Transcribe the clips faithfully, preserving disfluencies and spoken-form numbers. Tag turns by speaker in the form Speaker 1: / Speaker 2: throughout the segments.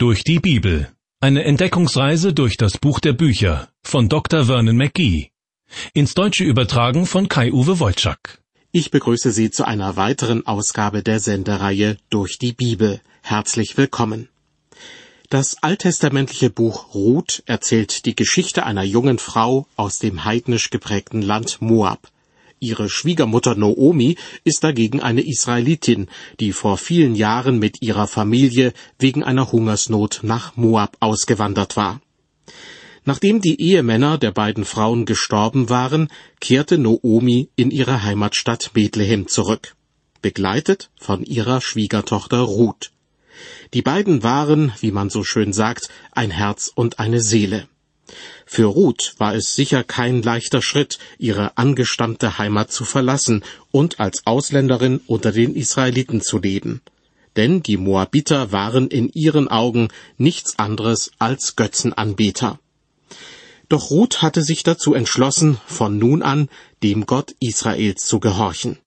Speaker 1: Durch die Bibel. Eine Entdeckungsreise durch das Buch der Bücher von Doktor Vernon McGee. Ins Deutsche übertragen von Kai-Uwe Wojczak.
Speaker 2: Ich begrüße Sie zu einer weiteren Ausgabe der Sendereihe Durch die Bibel. Herzlich willkommen. Das alttestamentliche Buch Ruth erzählt die Geschichte einer jungen Frau aus dem heidnisch geprägten Land Moab. Ihre Schwiegermutter Naomi ist dagegen eine Israelitin, die vor vielen Jahren mit ihrer Familie wegen einer Hungersnot nach Moab ausgewandert war. Nachdem die Ehemänner der beiden Frauen gestorben waren, kehrte Naomi in ihre Heimatstadt Bethlehem zurück, begleitet von ihrer Schwiegertochter Ruth. Die beiden waren, wie man so schön sagt, ein Herz und eine Seele. Für Ruth war es sicher kein leichter Schritt, ihre angestammte Heimat zu verlassen und als Ausländerin unter den Israeliten zu leben. Denn die Moabiter waren in ihren Augen nichts anderes als Götzenanbeter. Doch Ruth hatte sich dazu entschlossen, von nun an dem Gott Israels zu gehorchen.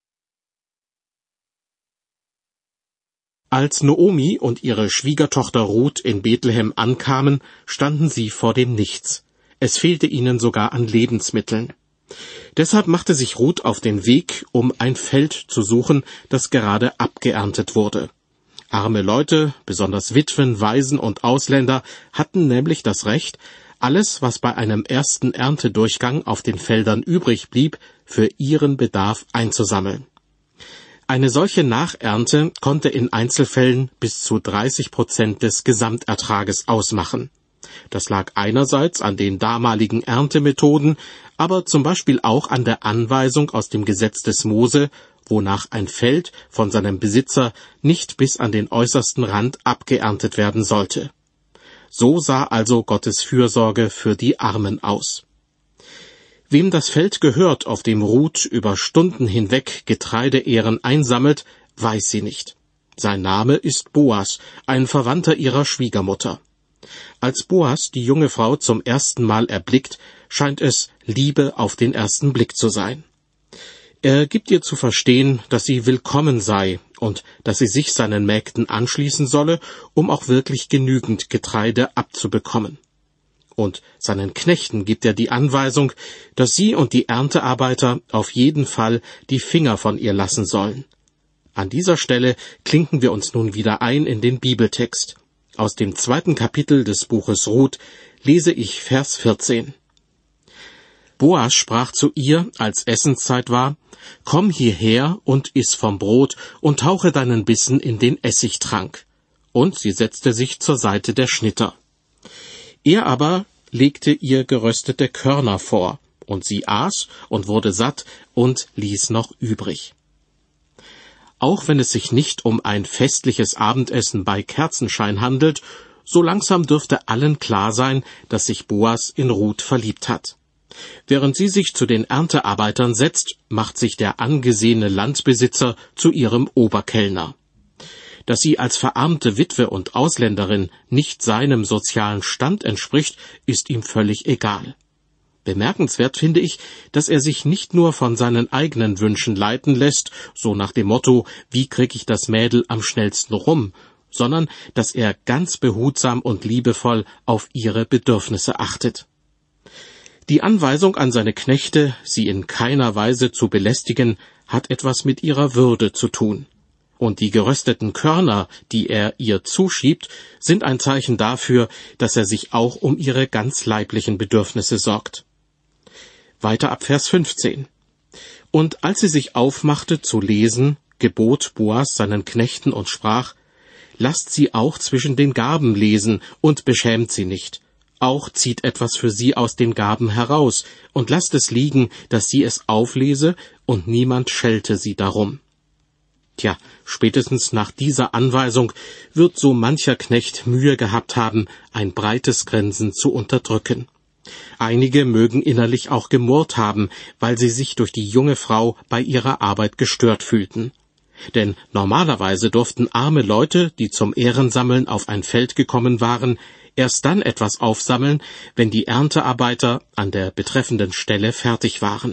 Speaker 2: Als Naomi und ihre Schwiegertochter Ruth in Bethlehem ankamen, standen sie vor dem Nichts. Es fehlte ihnen sogar an Lebensmitteln. Deshalb machte sich Ruth auf den Weg, um ein Feld zu suchen, das gerade abgeerntet wurde. Arme Leute, besonders Witwen, Waisen und Ausländer, hatten nämlich das Recht, alles, was bei einem ersten Erntedurchgang auf den Feldern übrig blieb, für ihren Bedarf einzusammeln. Eine solche Nachernte konnte in Einzelfällen bis zu dreißig Prozent des Gesamtertrages ausmachen. Das lag einerseits an den damaligen Erntemethoden, aber zum Beispiel auch an der Anweisung aus dem Gesetz des Mose, wonach ein Feld von seinem Besitzer nicht bis an den äußersten Rand abgeerntet werden sollte. So sah also Gottes Fürsorge für die Armen aus. Wem das Feld gehört, auf dem Ruth über Stunden hinweg Getreideähren einsammelt, weiß sie nicht. Sein Name ist Boas, ein Verwandter ihrer Schwiegermutter. Als Boas die junge Frau zum ersten Mal erblickt, scheint es Liebe auf den ersten Blick zu sein. Er gibt ihr zu verstehen, dass sie willkommen sei und dass sie sich seinen Mägden anschließen solle, um auch wirklich genügend Getreide abzubekommen. Und seinen Knechten gibt er die Anweisung, dass sie und die Erntearbeiter auf jeden Fall die Finger von ihr lassen sollen. An dieser Stelle klinken wir uns nun wieder ein in den Bibeltext. Aus dem zweiten Kapitel des Buches Ruth lese ich Vers vierzehn. Boas sprach zu ihr, als Essenszeit war: Komm hierher und iss vom Brot und tauche deinen Bissen in den Essigtrank. Und sie setzte sich zur Seite der Schnitter. Er aber legte ihr geröstete Körner vor, und sie aß und wurde satt und ließ noch übrig. Auch wenn es sich nicht um ein festliches Abendessen bei Kerzenschein handelt, so langsam dürfte allen klar sein, dass sich Boas in Ruth verliebt hat. Während sie sich zu den Erntearbeitern setzt, macht sich der angesehene Landbesitzer zu ihrem Oberkellner. Dass sie als verarmte Witwe und Ausländerin nicht seinem sozialen Stand entspricht, ist ihm völlig egal. Bemerkenswert finde ich, dass er sich nicht nur von seinen eigenen Wünschen leiten lässt, so nach dem Motto, wie krieg ich das Mädel am schnellsten rum, sondern dass er ganz behutsam und liebevoll auf ihre Bedürfnisse achtet. Die Anweisung an seine Knechte, sie in keiner Weise zu belästigen, hat etwas mit ihrer Würde zu tun. Und die gerösteten Körner, die er ihr zuschiebt, sind ein Zeichen dafür, dass er sich auch um ihre ganz leiblichen Bedürfnisse sorgt. Weiter ab Vers fünfzehn. Und als sie sich aufmachte zu lesen, gebot Boas seinen Knechten und sprach: Lasst sie auch zwischen den Garben lesen und beschämt sie nicht. Auch zieht etwas für sie aus den Garben heraus und lasst es liegen, dass sie es auflese und niemand schelte sie darum. Tja, spätestens nach dieser Anweisung wird so mancher Knecht Mühe gehabt haben, ein breites Grinsen zu unterdrücken. Einige mögen innerlich auch gemurrt haben, weil sie sich durch die junge Frau bei ihrer Arbeit gestört fühlten. Denn normalerweise durften arme Leute, die zum Ehrensammeln auf ein Feld gekommen waren, erst dann etwas aufsammeln, wenn die Erntearbeiter an der betreffenden Stelle fertig waren.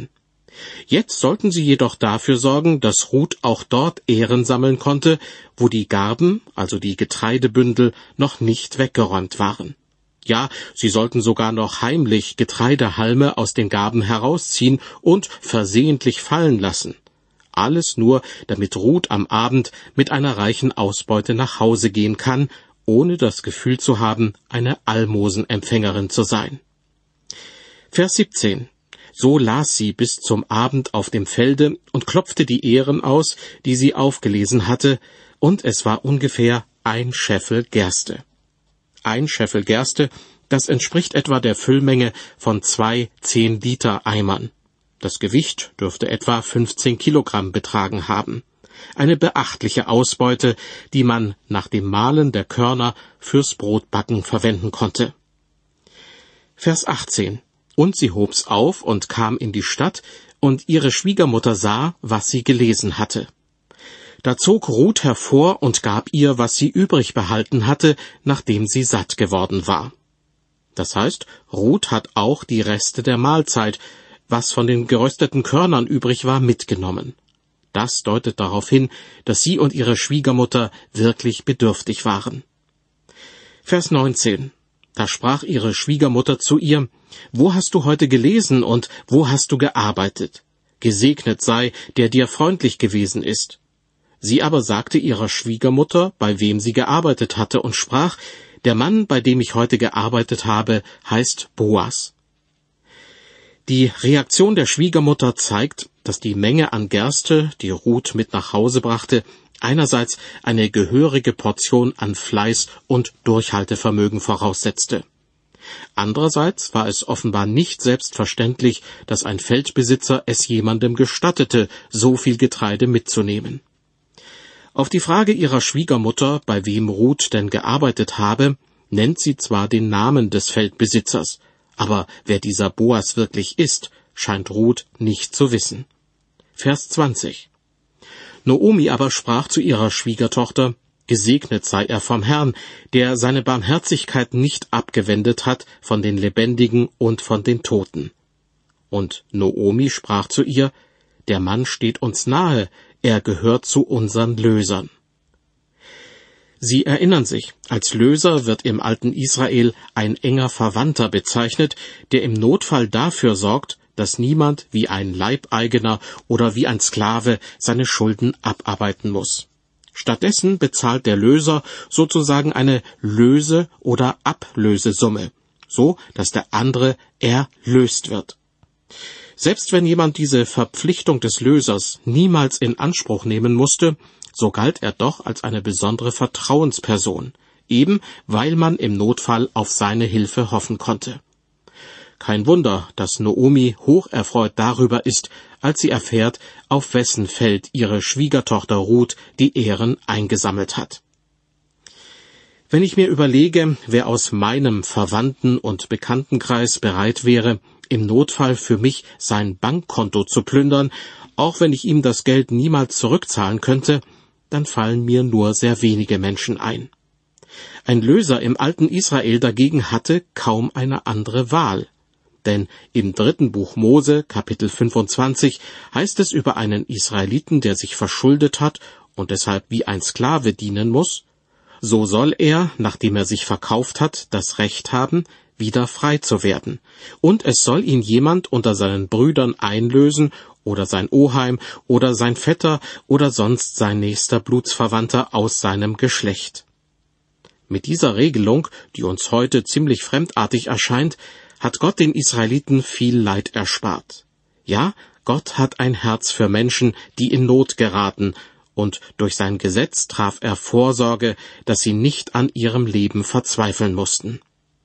Speaker 2: Jetzt sollten sie jedoch dafür sorgen, dass Ruth auch dort Ähren sammeln konnte, wo die Garben, also die Getreidebündel, noch nicht weggeräumt waren. Ja, sie sollten sogar noch heimlich Getreidehalme aus den Garben herausziehen und versehentlich fallen lassen. Alles nur, damit Ruth am Abend mit einer reichen Ausbeute nach Hause gehen kann, ohne das Gefühl zu haben, eine Almosenempfängerin zu sein. Vers siebzehn. So las sie bis zum Abend auf dem Felde und klopfte die Ähren aus, die sie aufgelesen hatte, und es war ungefähr ein Scheffel Gerste. Ein Scheffel Gerste, das entspricht etwa der Füllmenge von zwei zehn-Liter-Eimern. Das Gewicht dürfte etwa fünfzehn Kilogramm betragen haben. Eine beachtliche Ausbeute, die man nach dem Mahlen der Körner fürs Brotbacken verwenden konnte. Vers achtzehn. Und sie hob's auf und kam in die Stadt, und ihre Schwiegermutter sah, was sie gelesen hatte. Da zog Ruth hervor und gab ihr, was sie übrig behalten hatte, nachdem sie satt geworden war. Das heißt, Ruth hat auch die Reste der Mahlzeit, was von den gerösteten Körnern übrig war, mitgenommen. Das deutet darauf hin, dass sie und ihre Schwiegermutter wirklich bedürftig waren. Vers neunzehn. Da sprach ihre Schwiegermutter zu ihr: »Wo hast du heute gelesen und wo hast du gearbeitet? Gesegnet sei, der dir freundlich gewesen ist.« Sie aber sagte ihrer Schwiegermutter, bei wem sie gearbeitet hatte, und sprach: »Der Mann, bei dem ich heute gearbeitet habe, heißt Boas.« Die Reaktion der Schwiegermutter zeigt, dass die Menge an Gerste, die Ruth mit nach Hause brachte, einerseits eine gehörige Portion an Fleiß und Durchhaltevermögen voraussetzte. Andererseits war es offenbar nicht selbstverständlich, dass ein Feldbesitzer es jemandem gestattete, so viel Getreide mitzunehmen. Auf die Frage ihrer Schwiegermutter, bei wem Ruth denn gearbeitet habe, nennt sie zwar den Namen des Feldbesitzers, aber wer dieser Boas wirklich ist, scheint Ruth nicht zu wissen. Vers zwanzig. Noomi aber sprach zu ihrer Schwiegertochter: »Gesegnet sei er vom Herrn, der seine Barmherzigkeit nicht abgewendet hat von den Lebendigen und von den Toten.« Und Noomi sprach zu ihr: »Der Mann steht uns nahe, er gehört zu unseren Lösern.« Sie erinnern sich, als Löser wird im alten Israel ein enger Verwandter bezeichnet, der im Notfall dafür sorgt, dass niemand wie ein Leibeigener oder wie ein Sklave seine Schulden abarbeiten muss. Stattdessen bezahlt der Löser sozusagen eine Löse- oder Ablösesumme, so dass der andere erlöst wird. Selbst wenn jemand diese Verpflichtung des Lösers niemals in Anspruch nehmen musste, so galt er doch als eine besondere Vertrauensperson, eben weil man im Notfall auf seine Hilfe hoffen konnte. Kein Wunder, dass Noomi hocherfreut darüber ist, als sie erfährt, auf wessen Feld ihre Schwiegertochter Ruth die Ähren eingesammelt hat. Wenn ich mir überlege, wer aus meinem Verwandten- und Bekanntenkreis bereit wäre, im Notfall für mich sein Bankkonto zu plündern, auch wenn ich ihm das Geld niemals zurückzahlen könnte, dann fallen mir nur sehr wenige Menschen ein. Ein Löser im alten Israel dagegen hatte kaum eine andere Wahl. Denn im dritten Buch Mose, Kapitel fünfundzwanzig, heißt es über einen Israeliten, der sich verschuldet hat und deshalb wie ein Sklave dienen muss: So soll er, nachdem er sich verkauft hat, das Recht haben, wieder frei zu werden. Und es soll ihn jemand unter seinen Brüdern einlösen, oder sein Oheim, oder sein Vetter, oder sonst sein nächster Blutsverwandter aus seinem Geschlecht. Mit dieser Regelung, die uns heute ziemlich fremdartig erscheint, hat Gott den Israeliten viel Leid erspart. Ja, Gott hat ein Herz für Menschen, die in Not geraten, und durch sein Gesetz traf er Vorsorge, dass sie nicht an ihrem Leben verzweifeln mussten.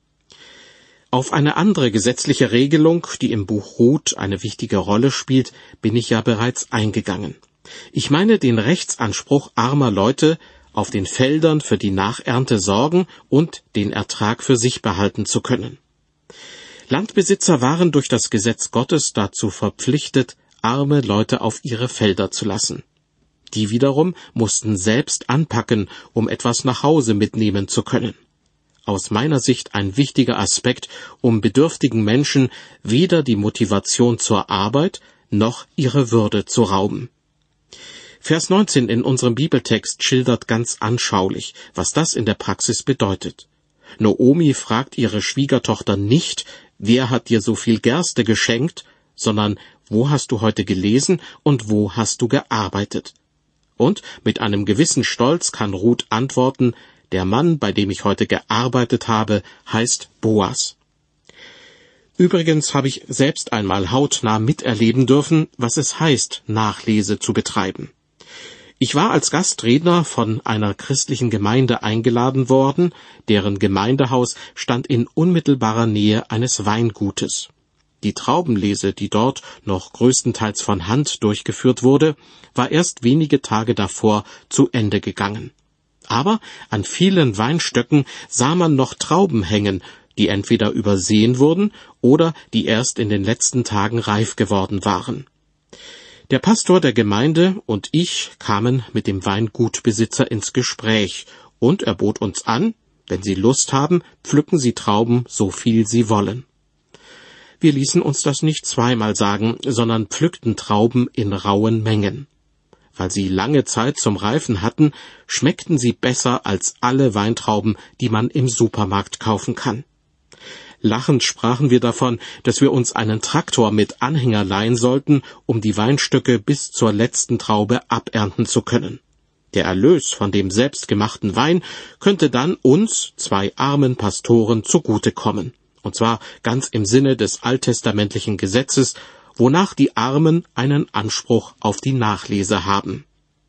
Speaker 2: Auf eine andere gesetzliche Regelung, die im Buch Ruth eine wichtige Rolle spielt, bin ich ja bereits eingegangen. Ich meine den Rechtsanspruch armer Leute, auf den Feldern für die Nachernte sorgen und den Ertrag für sich behalten zu können. Landbesitzer waren durch das Gesetz Gottes dazu verpflichtet, arme Leute auf ihre Felder zu lassen. Die wiederum mussten selbst anpacken, um etwas nach Hause mitnehmen zu können. Aus meiner Sicht ein wichtiger Aspekt, um bedürftigen Menschen weder die Motivation zur Arbeit noch ihre Würde zu rauben. Vers neunzehn in unserem Bibeltext schildert ganz anschaulich, was das in der Praxis bedeutet. Naomi fragt ihre Schwiegertochter nicht, wer hat dir so viel Gerste geschenkt, sondern wo hast du heute gelesen und wo hast du gearbeitet? Und mit einem gewissen Stolz kann Ruth antworten, der Mann, bei dem ich heute gearbeitet habe, heißt Boas. Übrigens habe ich selbst einmal hautnah miterleben dürfen, was es heißt, Nachlese zu betreiben. Ich war als Gastredner von einer christlichen Gemeinde eingeladen worden, deren Gemeindehaus stand in unmittelbarer Nähe eines Weingutes. Die Traubenlese, die dort noch größtenteils von Hand durchgeführt wurde, war erst wenige Tage davor zu Ende gegangen. Aber an vielen Weinstöcken sah man noch Trauben hängen, die entweder übersehen wurden oder die erst in den letzten Tagen reif geworden waren. Der Pastor der Gemeinde und ich kamen mit dem Weingutbesitzer ins Gespräch, und er bot uns an, wenn Sie Lust haben, pflücken Sie Trauben, so viel Sie wollen. Wir ließen uns das nicht zweimal sagen, sondern pflückten Trauben in rauen Mengen. Weil sie lange Zeit zum Reifen hatten, schmeckten sie besser als alle Weintrauben, die man im Supermarkt kaufen kann. Lachend sprachen wir davon, dass wir uns einen Traktor mit Anhänger leihen sollten, um die Weinstöcke bis zur letzten Traube abernten zu können. Der Erlös von dem selbstgemachten Wein könnte dann uns, zwei armen Pastoren, zugutekommen. Und zwar ganz im Sinne des alttestamentlichen Gesetzes, wonach die Armen einen Anspruch auf die Nachlese haben.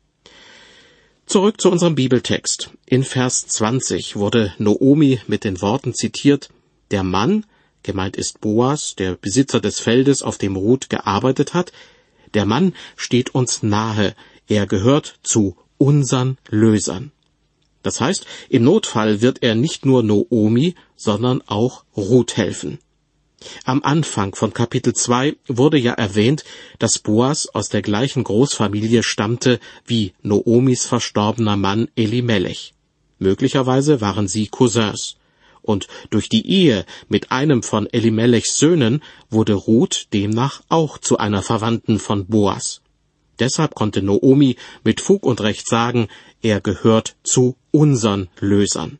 Speaker 2: Zurück zu unserem Bibeltext. In Vers zwanzig wurde Naomi mit den Worten zitiert, der Mann, gemeint ist Boas, der Besitzer des Feldes, auf dem Ruth gearbeitet hat, der Mann steht uns nahe, er gehört zu unseren Lösern. Das heißt, im Notfall wird er nicht nur Naomi, sondern auch Ruth helfen. Am Anfang von Kapitel zwei wurde ja erwähnt, dass Boas aus der gleichen Großfamilie stammte wie Naomis verstorbener Mann Elimelech. Möglicherweise waren sie Cousins. Und durch die Ehe mit einem von Elimelechs Söhnen wurde Ruth demnach auch zu einer Verwandten von Boas. Deshalb konnte Naomi mit Fug und Recht sagen, er gehört zu unseren Lösern.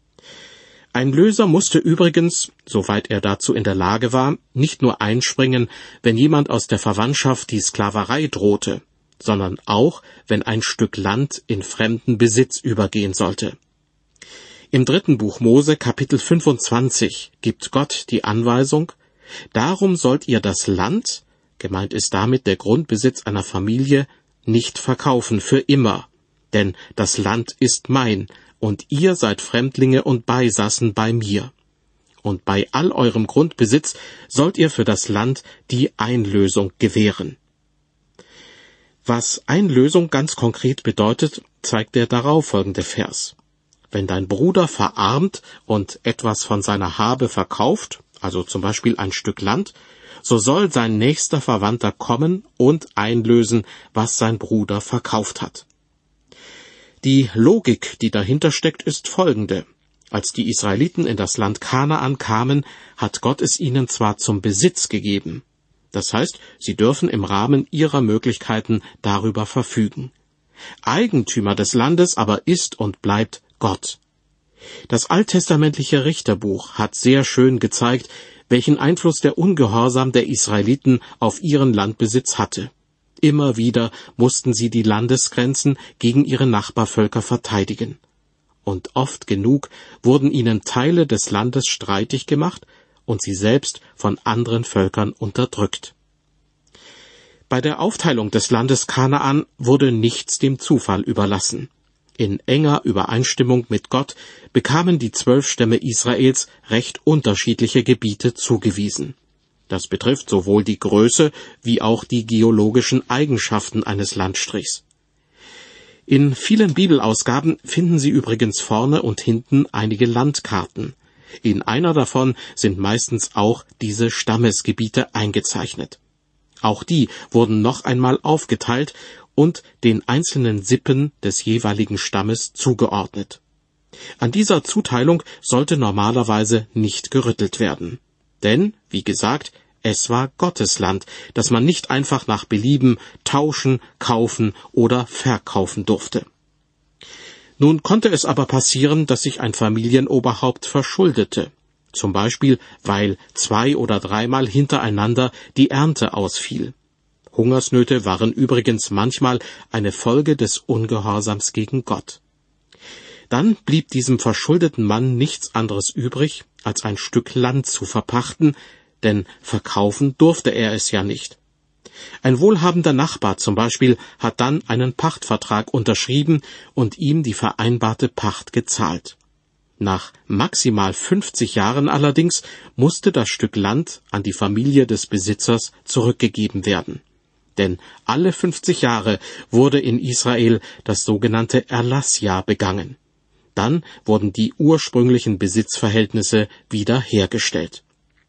Speaker 2: Ein Löser musste übrigens, soweit er dazu in der Lage war, nicht nur einspringen, wenn jemand aus der Verwandtschaft die Sklaverei drohte, sondern auch, wenn ein Stück Land in fremden Besitz übergehen sollte. Im dritten Buch Mose, Kapitel fünfundzwanzig, gibt Gott die Anweisung, darum sollt ihr das Land, gemeint ist damit der Grundbesitz einer Familie, nicht verkaufen für immer, denn das Land ist mein, und ihr seid Fremdlinge und Beisassen bei mir. Und bei all eurem Grundbesitz sollt ihr für das Land die Einlösung gewähren. Was Einlösung ganz konkret bedeutet, zeigt der darauffolgende Vers. Wenn dein Bruder verarmt und etwas von seiner Habe verkauft, also zum Beispiel ein Stück Land, so soll sein nächster Verwandter kommen und einlösen, was sein Bruder verkauft hat. Die Logik, die dahinter steckt, ist folgende. Als die Israeliten in das Land Kanaan kamen, hat Gott es ihnen zwar zum Besitz gegeben. Das heißt, sie dürfen im Rahmen ihrer Möglichkeiten darüber verfügen. Eigentümer des Landes aber ist und bleibt Gott. Das alttestamentliche Richterbuch hat sehr schön gezeigt, welchen Einfluss der Ungehorsam der Israeliten auf ihren Landbesitz hatte. Immer wieder mussten sie die Landesgrenzen gegen ihre Nachbarvölker verteidigen. Und oft genug wurden ihnen Teile des Landes streitig gemacht und sie selbst von anderen Völkern unterdrückt. Bei der Aufteilung des Landes Kanaan wurde nichts dem Zufall überlassen. In enger Übereinstimmung mit Gott bekamen die zwölf Stämme Israels recht unterschiedliche Gebiete zugewiesen. Das betrifft sowohl die Größe wie auch die geologischen Eigenschaften eines Landstrichs. In vielen Bibelausgaben finden Sie übrigens vorne und hinten einige Landkarten. In einer davon sind meistens auch diese Stammesgebiete eingezeichnet. Auch die wurden noch einmal aufgeteilt und den einzelnen Sippen des jeweiligen Stammes zugeordnet. An dieser Zuteilung sollte normalerweise nicht gerüttelt werden. Denn, wie gesagt, Es war Gottes Land, das man nicht einfach nach Belieben tauschen, kaufen oder verkaufen durfte. Nun konnte es aber passieren, dass sich ein Familienoberhaupt verschuldete. Zum Beispiel, weil zwei- oder dreimal hintereinander die Ernte ausfiel. Hungersnöte waren übrigens manchmal eine Folge des Ungehorsams gegen Gott. Dann blieb diesem verschuldeten Mann nichts anderes übrig, als ein Stück Land zu verpachten, denn verkaufen durfte er es ja nicht. Ein wohlhabender Nachbar zum Beispiel hat dann einen Pachtvertrag unterschrieben und ihm die vereinbarte Pacht gezahlt. Nach maximal fünfzig Jahren allerdings musste das Stück Land an die Familie des Besitzers zurückgegeben werden. Denn alle fünfzig Jahre wurde in Israel das sogenannte Erlassjahr begangen. Dann wurden die ursprünglichen Besitzverhältnisse wieder hergestellt.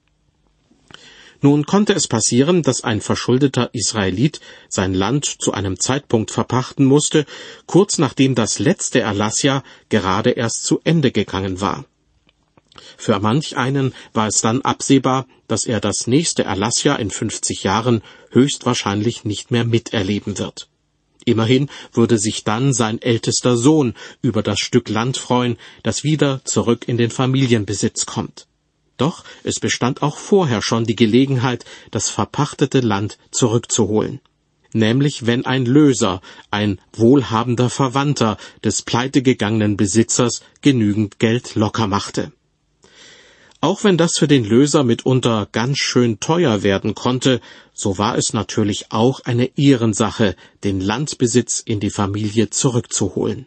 Speaker 2: Nun konnte es passieren, dass ein verschuldeter Israelit sein Land zu einem Zeitpunkt verpachten musste, kurz nachdem das letzte Erlassjahr gerade erst zu Ende gegangen war. Für manch einen war es dann absehbar, dass er das nächste Erlassjahr in fünfzig Jahren höchstwahrscheinlich nicht mehr miterleben wird. Immerhin würde sich dann sein ältester Sohn über das Stück Land freuen, das wieder zurück in den Familienbesitz kommt. Doch es bestand auch vorher schon die Gelegenheit, das verpachtete Land zurückzuholen. Nämlich wenn ein Löser, ein wohlhabender Verwandter des pleitegegangenen Besitzers genügend Geld locker machte. Auch wenn das für den Löser mitunter ganz schön teuer werden konnte, so war es natürlich auch eine Ehrensache, den Landbesitz in die Familie zurückzuholen.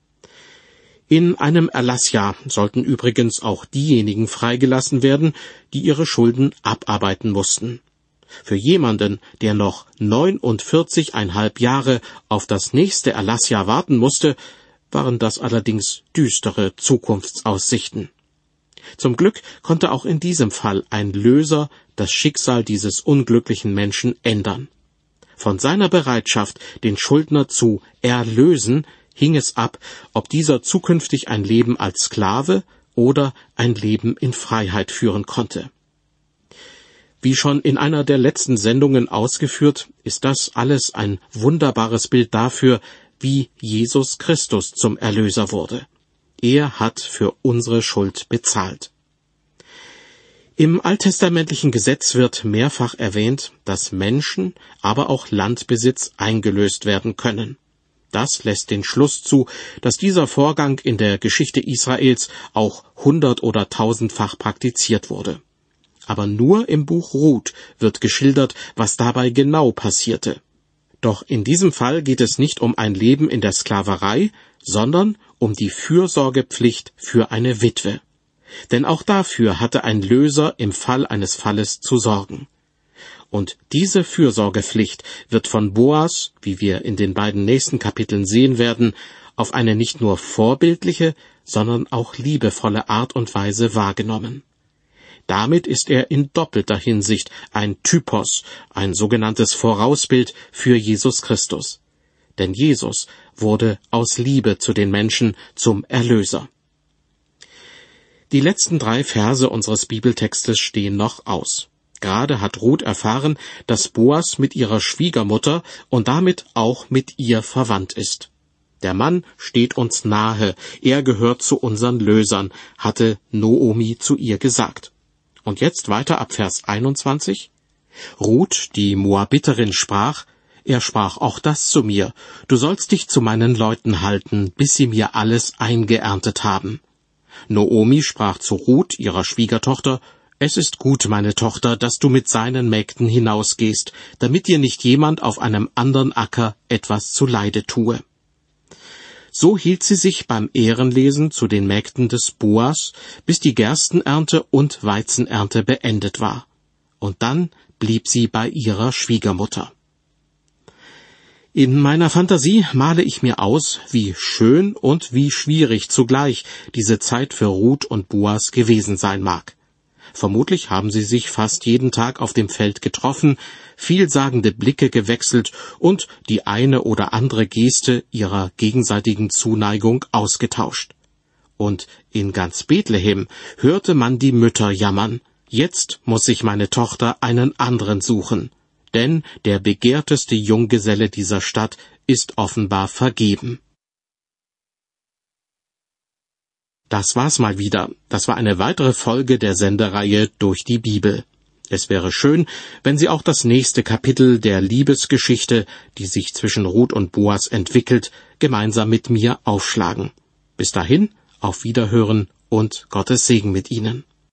Speaker 2: In einem Erlassjahr sollten übrigens auch diejenigen freigelassen werden, die ihre Schulden abarbeiten mussten. Für jemanden, der noch neunundvierzigeinhalb Jahre auf das nächste Erlassjahr warten musste, waren das allerdings düstere Zukunftsaussichten. Zum Glück konnte auch in diesem Fall ein Löser das Schicksal dieses unglücklichen Menschen ändern. Von seiner Bereitschaft, den Schuldner zu erlösen, hing es ab, ob dieser zukünftig ein Leben als Sklave oder ein Leben in Freiheit führen konnte. Wie schon in einer der letzten Sendungen ausgeführt, ist das alles ein wunderbares Bild dafür, wie Jesus Christus zum Erlöser wurde. Er hat für unsere Schuld bezahlt. Im alttestamentlichen Gesetz wird mehrfach erwähnt, dass Menschen, aber auch Landbesitz eingelöst werden können. Das lässt den Schluss zu, dass dieser Vorgang in der Geschichte Israels auch hundert- oder tausendfach praktiziert wurde. Aber nur im Buch Ruth wird geschildert, was dabei genau passierte. Doch in diesem Fall geht es nicht um ein Leben in der Sklaverei, sondern um die Fürsorgepflicht für eine Witwe. Denn auch dafür hatte ein Löser im Fall eines Falles zu sorgen. Und diese Fürsorgepflicht wird von Boas, wie wir in den beiden nächsten Kapiteln sehen werden, auf eine nicht nur vorbildliche, sondern auch liebevolle Art und Weise wahrgenommen. Damit ist er in doppelter Hinsicht ein Typos, ein sogenanntes Vorausbild für Jesus Christus. Denn Jesus wurde aus Liebe zu den Menschen zum Erlöser. Die letzten drei Verse unseres Bibeltextes stehen noch aus. Gerade hat Ruth erfahren, dass Boas mit ihrer Schwiegermutter und damit auch mit ihr verwandt ist. Der Mann steht uns nahe, er gehört zu unseren Lösern, hatte Noomi zu ihr gesagt. Und jetzt weiter ab Vers einundzwanzig. Ruth, die Moabiterin, sprach, er sprach auch das zu mir, du sollst dich zu meinen Leuten halten, bis sie mir alles eingeerntet haben. Noomi sprach zu Ruth, ihrer Schwiegertochter, es ist gut, meine Tochter, dass du mit seinen Mägden hinausgehst, damit dir nicht jemand auf einem anderen Acker etwas zuleide tue. So hielt sie sich beim Ehrenlesen zu den Mägden des Boas, bis die Gerstenernte und Weizenernte beendet war. Und dann blieb sie bei ihrer Schwiegermutter. In meiner Fantasie male ich mir aus, wie schön und wie schwierig zugleich diese Zeit für Ruth und Boas gewesen sein mag. Vermutlich haben sie sich fast jeden Tag auf dem Feld getroffen, vielsagende Blicke gewechselt und die eine oder andere Geste ihrer gegenseitigen Zuneigung ausgetauscht. Und in ganz Bethlehem hörte man die Mütter jammern, Jetzt muss sich meine Tochter einen anderen suchen, denn der begehrteste Junggeselle dieser Stadt ist offenbar vergeben. Das war's mal wieder. Das war eine weitere Folge der Sendereihe Durch die Bibel. Es wäre schön, wenn Sie auch das nächste Kapitel der Liebesgeschichte, die sich zwischen Ruth und Boas entwickelt, gemeinsam mit mir aufschlagen. Bis dahin, auf Wiederhören und Gottes Segen mit Ihnen.